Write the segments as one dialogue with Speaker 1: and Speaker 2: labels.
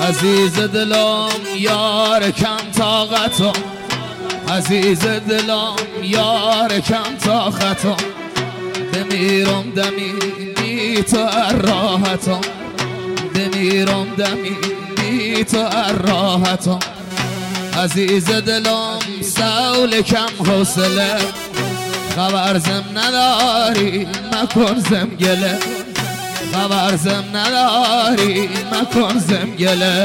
Speaker 1: عزیز دلم یار کم طاقتم، عزیز دلم یار کم طاقتم، بمیرم دمی بی تو راحتم، بمیرم دمی بی تو راحتم. عزیز دلم سول کم حوصله، خبر زم نداری مکن زم گله، خبر زم نداری مکن زم گله.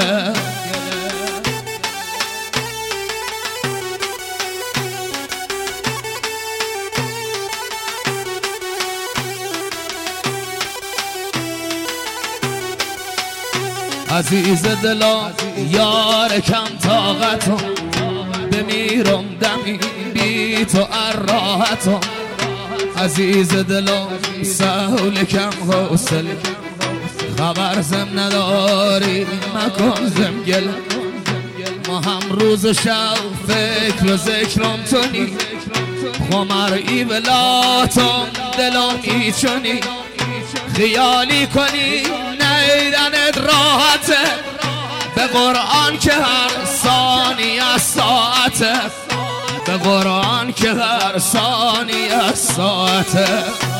Speaker 1: عزیز دلم یار کم طاقتم، بمیرم دمی بی تو راحتم. عزیز دلم سول کم حوصله، خبر زم نداری مکن زم گله. ما هم روز و شب فکر و ذکرم تونی، خمر ای ولاتم دلم ای چونی. خیالی کنی نیدنت راحته، به قرآن که هر ثانیه ساعته، به قرآن که هر ثانیه ساعته.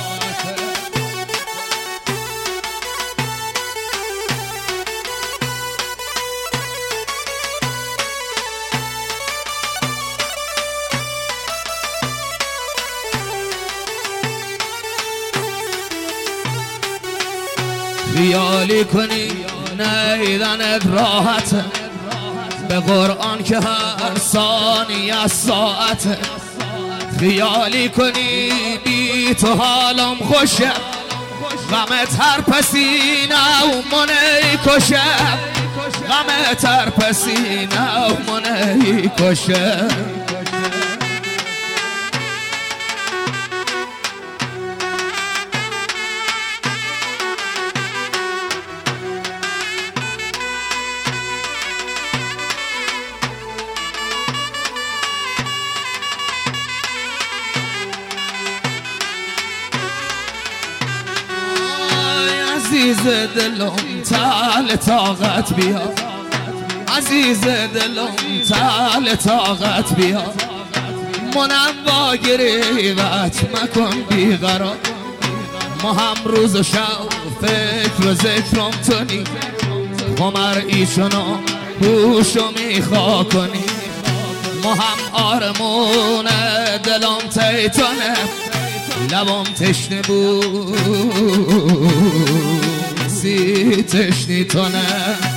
Speaker 1: خیالی کنی نیدنت راحته، به قرآن که هر ثانیه ساعته. خیالی کنی بی تو حالم خوشه، غمت هر پسینه و منی کشه، غمت هر پسینه و منی کشه. عزیز دلم تال طاقت بیا، عزیز دلم تال طاقت بیا. منم با گریبت مکن بیقرار، ما هم روز و شب فکر و ذکرم تونی. خمر ایشونو هوشو میخوا کنی، ما هم آرمون دلم تیتونه. لبم تشنه بود سی تشنی تونه.